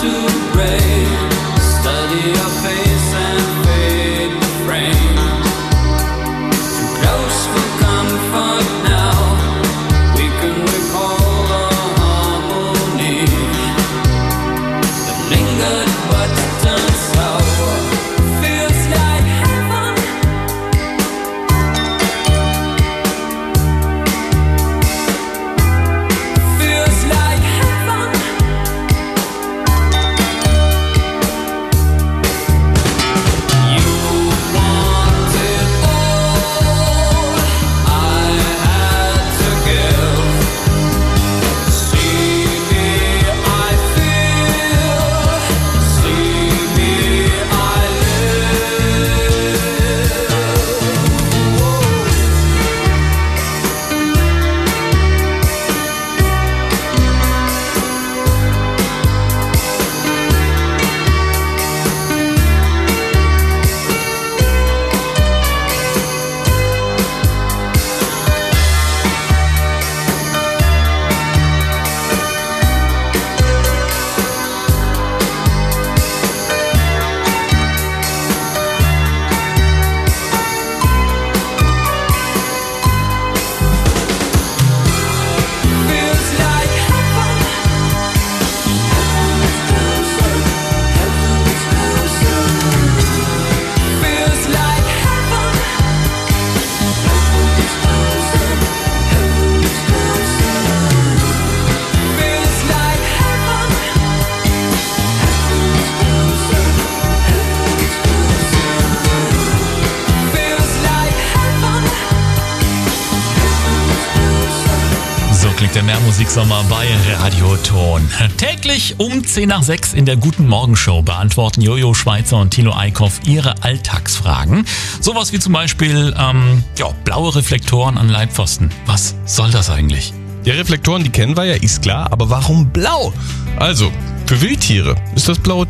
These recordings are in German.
Der Mehrmusiksommer bei Radioton. Täglich um 10 nach 6 in der Guten Morgen-Show beantworten Jojo Schweizer und Thilo Eickhoff ihre Alltagsfragen. Sowas wie zum Beispiel blaue Reflektoren an Leitpfosten. Was soll das eigentlich? Die Reflektoren, die kennen wir ja, ist klar, aber warum blau? Also, für Wildtiere ist das blaue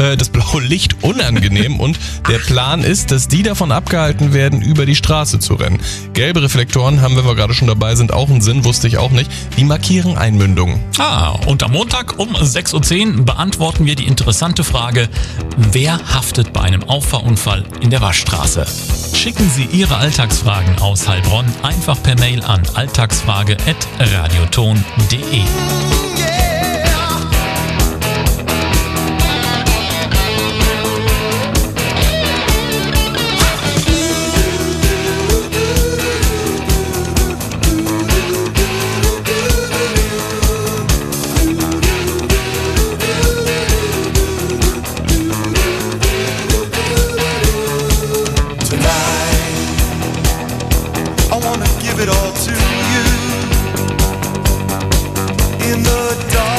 Licht unangenehm und der Plan ist, dass die davon abgehalten werden, über die Straße zu rennen. Gelbe Reflektoren haben, wenn wir gerade schon dabei sind, auch einen Sinn, wusste ich auch nicht. Die markieren Einmündungen. Und am Montag um 6.10 Uhr beantworten wir die interessante Frage, wer haftet bei einem Auffahrunfall in der Waschstraße? Schicken Sie Ihre Alltagsfragen aus Heilbronn einfach per Mail an alltagsfrage@radioton.de. It all to you in the dark.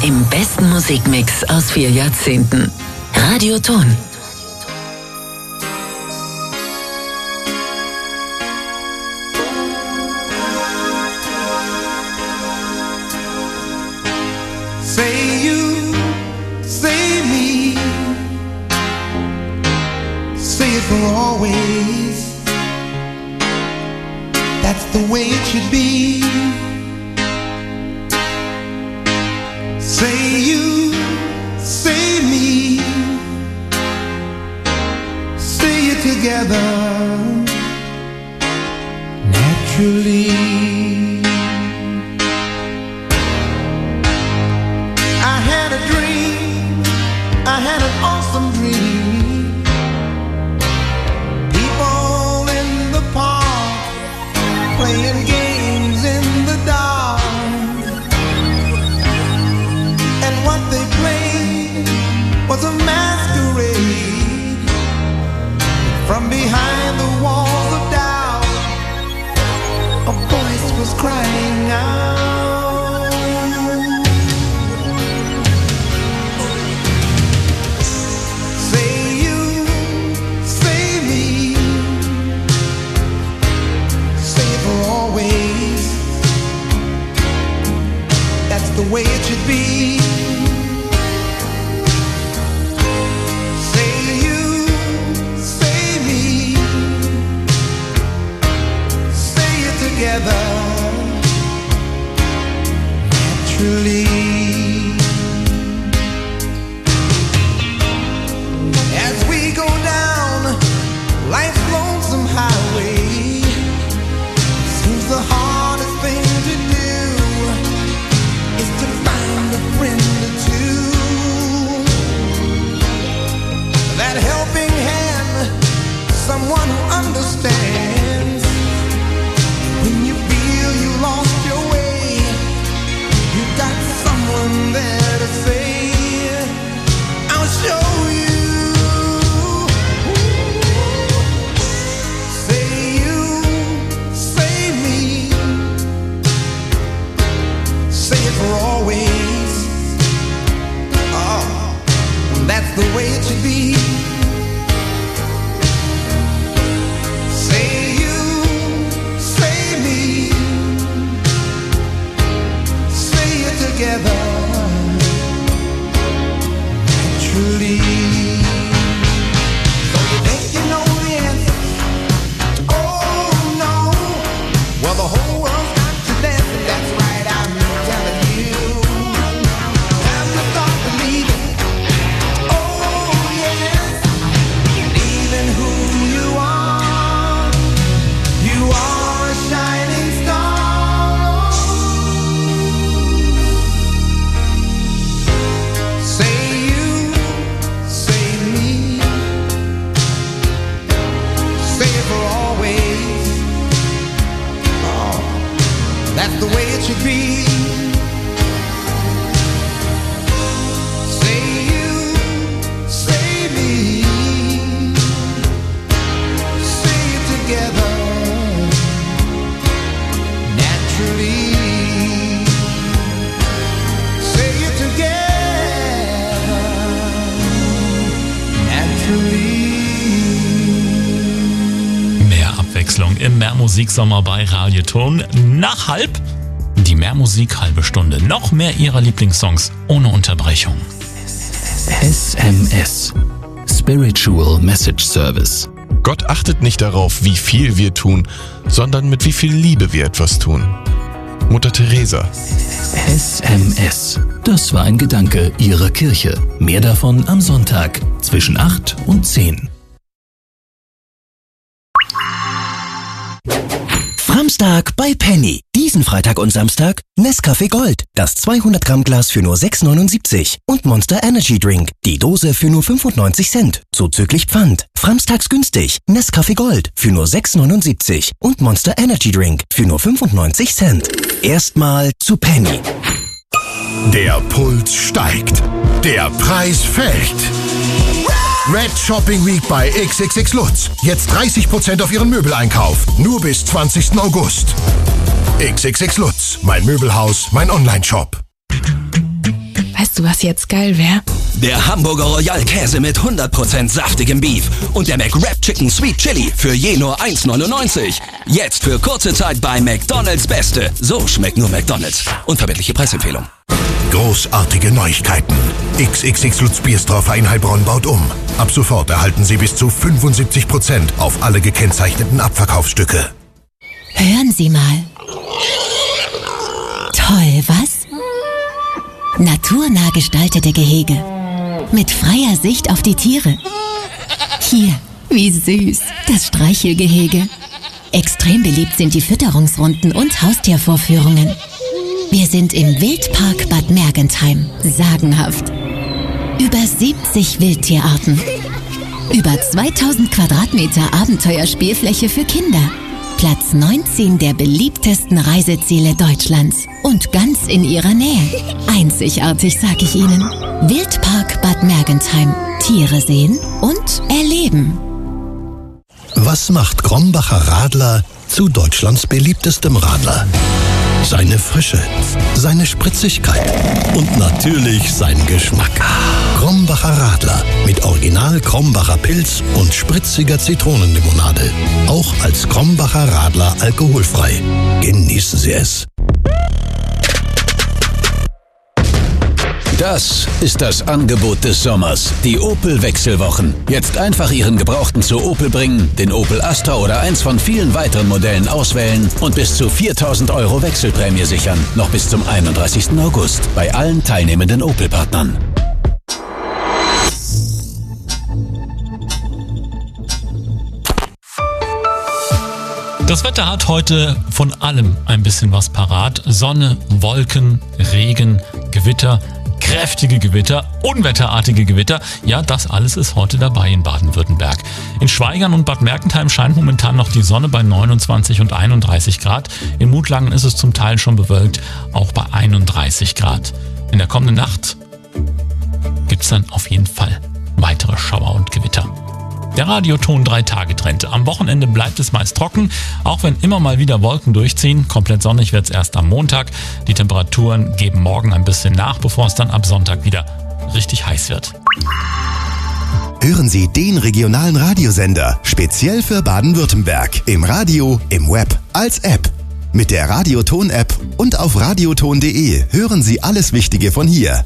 im besten Musikmix aus 4 Jahrzehnten. Radio Ton. Say you, say me, say it for always. That's the way it should be. Say you, say me, say it together naturally. I had a dream, I had an awesome dream. People in the park playing games in the dark. And what they played was a masquerade. From behind the walls of doubt, a voice was crying out. Say you, say me, say it for always. That's the way it should be. Say you, say me, say it together naturally. As we go down life's lonesome highway, seems the hardest thing to do is to find a friend or two. That helping hand, someone who understands. When you feel you lost your way, you got someone there to say, I'll show you. Say you, say me, say it for always. Oh, that's the way it should be. Say you, say me, say it together naturally. So you think you know the answer? Oh no. Well, the whole world's got to dance, and that's right, I'm telling you. Time to start believing. Oh yes, believing who you are. You are a shining star. Say you, say me, say it for always. Oh, that's the way it should be. Say you, say me, say it together naturally. Say it together naturally. Mehr Abwechslung im Mehrmusiksommer bei Radio Ton. Nach halb die Mehrmusik halbe Stunde. Noch mehr ihrer Lieblingssongs ohne Unterbrechung. SMS. Spiritual Message Service. Gott achtet nicht darauf, wie viel wir tun, sondern mit wie viel Liebe wir etwas tun. Mutter Teresa. SMS. Das war ein Gedanke Ihrer Kirche. Mehr davon am Sonntag zwischen 8 und 10. Framstag bei Penny. Diesen Freitag und Samstag Nescafé Gold. Das 200 Gramm Glas für nur 6,79 und Monster Energy Drink. Die Dose für nur 95 Cent. Zuzüglich Pfand. Framstags günstig. Nescafé Gold für nur 6,79 und Monster Energy Drink für nur 95 Cent. Erstmal zu Penny. Der Puls steigt. Der Preis fällt. Red Shopping Week bei XXX Lutz. Jetzt 30% auf Ihren Möbeleinkauf. Nur bis 20. August. XXX Lutz. Mein Möbelhaus, mein Online-Shop. du, was jetzt geil wäre? Der Hamburger Royal Käse mit 100% saftigem Beef und der McWrap Chicken Sweet Chili für je nur 1,99. Jetzt für kurze Zeit bei McDonald's Beste. So schmeckt nur McDonald's. Unverbindliche Preisempfehlung. Großartige Neuigkeiten. XXX Lutz Biersdorf in Heilbronn baut um. Ab sofort erhalten Sie bis zu 75% auf alle gekennzeichneten Abverkaufsstücke. Hören Sie mal. Toll, was? Naturnah gestaltete Gehege. Mit freier Sicht auf die Tiere. Hier, wie süß, das Streichelgehege. Extrem beliebt sind die Fütterungsrunden und Haustiervorführungen. Wir sind im Wildpark Bad Mergentheim. Sagenhaft. Über 70 Wildtierarten. Über 2000 Quadratmeter Abenteuerspielfläche für Kinder. Platz 19 der beliebtesten Reiseziele Deutschlands. Und ganz in ihrer Nähe. Einzigartig, sag ich Ihnen. Wildpark Bad Mergentheim. Tiere sehen und erleben. Was macht Krombacher Radler zu Deutschlands beliebtestem Radler? Seine Frische, seine Spritzigkeit und natürlich sein Geschmack. Krombacher Radler mit Original Krombacher Pilz und spritziger Zitronenlimonade. Auch als Krombacher Radler alkoholfrei. Genießen Sie es. Das ist das Angebot des Sommers. Die Opel Wechselwochen. Jetzt einfach Ihren Gebrauchten zu Opel bringen, den Opel Astra oder eins von vielen weiteren Modellen auswählen und bis zu 4.000 € Wechselprämie sichern. Noch bis zum 31. August bei allen teilnehmenden Opel-Partnern. Das Wetter hat heute von allem ein bisschen was parat. Sonne, Wolken, Regen, Gewitter, kräftige Gewitter, unwetterartige Gewitter. Ja, das alles ist heute dabei in Baden-Württemberg. In Schwaigern und Bad Mergentheim scheint momentan noch die Sonne bei 29 und 31 Grad. In Mutlangen ist es zum Teil schon bewölkt, auch bei 31 Grad. In der kommenden Nacht gibt's dann auf jeden Fall weitere Schauer und Gewitter. Der Radioton 3-Tage-Trend. Am Wochenende bleibt es meist trocken, auch wenn immer mal wieder Wolken durchziehen. Komplett sonnig wird es erst am Montag. Die Temperaturen geben morgen ein bisschen nach, bevor es dann ab Sonntag wieder richtig heiß wird. Hören Sie den regionalen Radiosender, speziell für Baden-Württemberg. Im Radio, im Web, als App. Mit der Radioton-App und auf radioton.de hören Sie alles Wichtige von hier.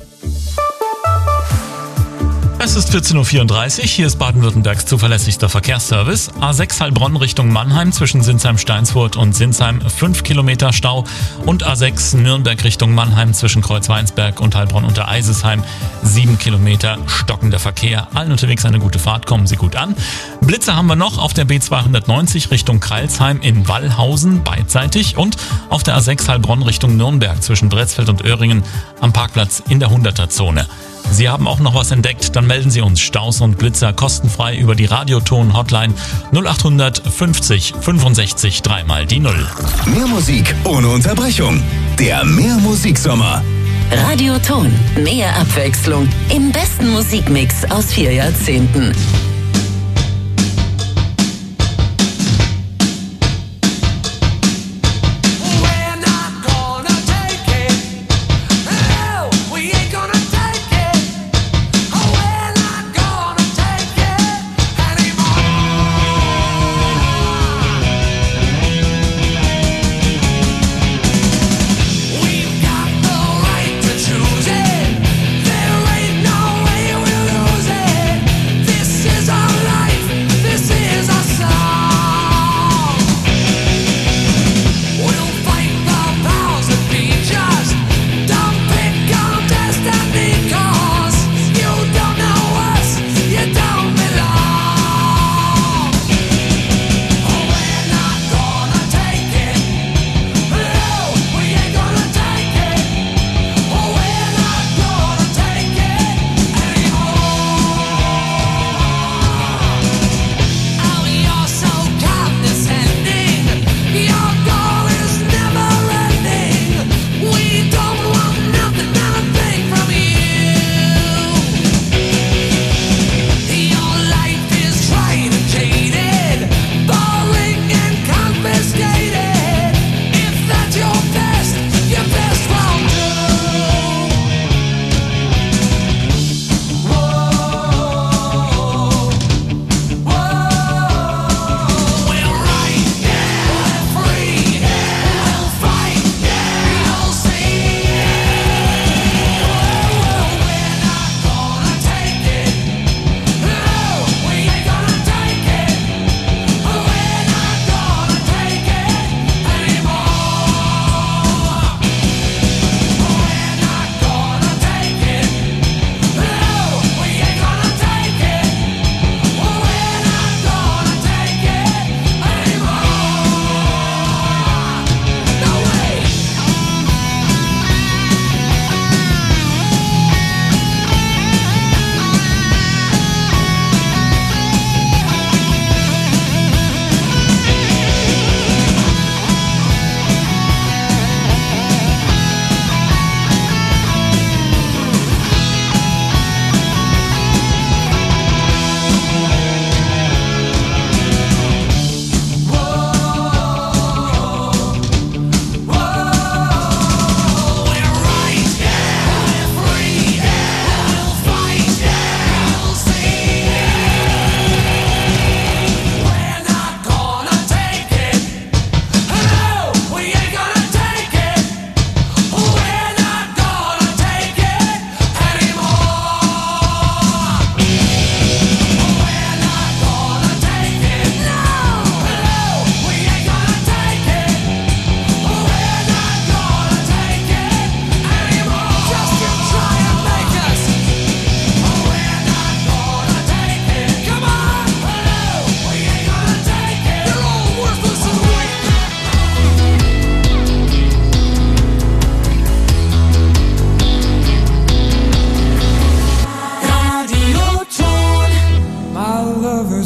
Es ist 14.34 Uhr, hier ist Baden-Württembergs zuverlässigster Verkehrsservice. A6 Heilbronn Richtung Mannheim zwischen Sinsheim-Steinsfurt und Sinsheim 5 Kilometer Stau und A6 Nürnberg Richtung Mannheim zwischen Kreuzweinsberg und Heilbronn unter Eisesheim 7 Kilometer stockender Verkehr. Allen unterwegs eine gute Fahrt, kommen Sie gut an. Blitze haben wir noch auf der B290 Richtung Kreilsheim in Wallhausen beidseitig und auf der A6 Heilbronn Richtung Nürnberg zwischen Bretzfeld und Öhringen am Parkplatz in der 100er-Zone. Sie haben auch noch was entdeckt, dann melden Sie uns Staus und Blitzer kostenfrei über die Radioton-Hotline 0800 50 65 3 die 0. Mehr Musik ohne Unterbrechung. Der Mehr-Musik-Sommer. Radioton. Mehr Abwechslung im besten Musikmix aus 4 Jahrzehnten. This is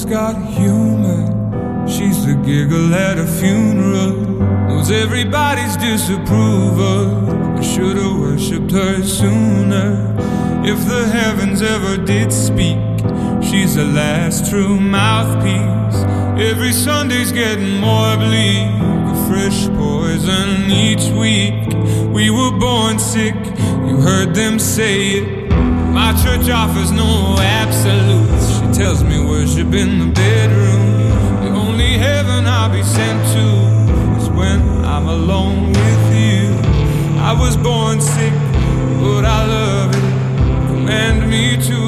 got humor. She's the giggle at a funeral. Knows everybody's disapproval. I should've worshipped her sooner. If the heavens ever did speak, she's the last true mouthpiece. Every Sunday's getting more bleak, a fresh poison each week. We were born sick, you heard them say it. My church offers no absolutes. She tells me worship in the bedroom. The only heaven I'll be sent to is when I'm alone with you. I was born sick, but I love it. Command me to